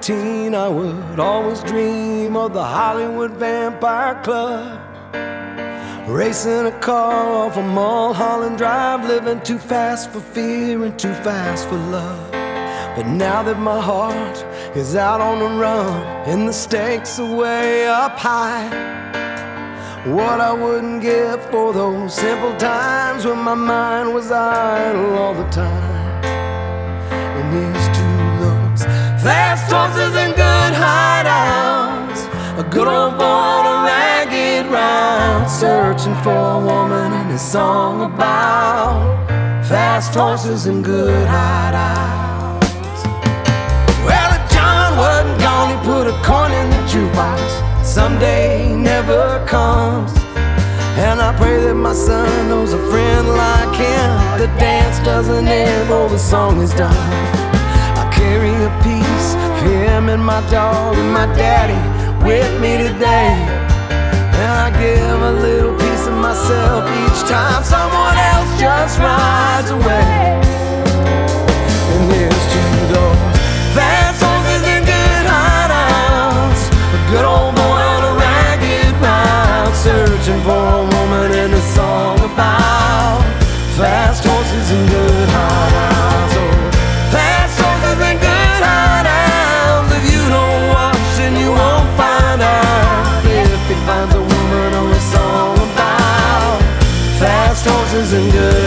18, I would always dream of the Hollywood Vampire Club, racing a car off a Mulholland Drive, living too fast for fear and too fast for love. But now that my heart is out on the run and the stakes are way up high, what I wouldn't give for those simple times when my mind was idle all the time. And here's to those fast horses and good hideouts, a good old boy on a ragged round, searching for a woman in a song about fast horses and good hideouts. Well, if John wasn't gone, he put a coin in the jukebox. Someday never comes, and I pray that my son knows a friend like him. The dance doesn't end before the song is done. I carry a piece of him and my dog and my daddy with me today, and I give a little piece of myself each time someone else just rides away. And here's to those fast horses and good hideouts, a good old boy on a ragged round, searching for a woman in a song about fast horses and good hideouts. Oh, fast horses and good hideouts. If you don't watch, then you won't find out if he finds a woman or a song about fast horses and good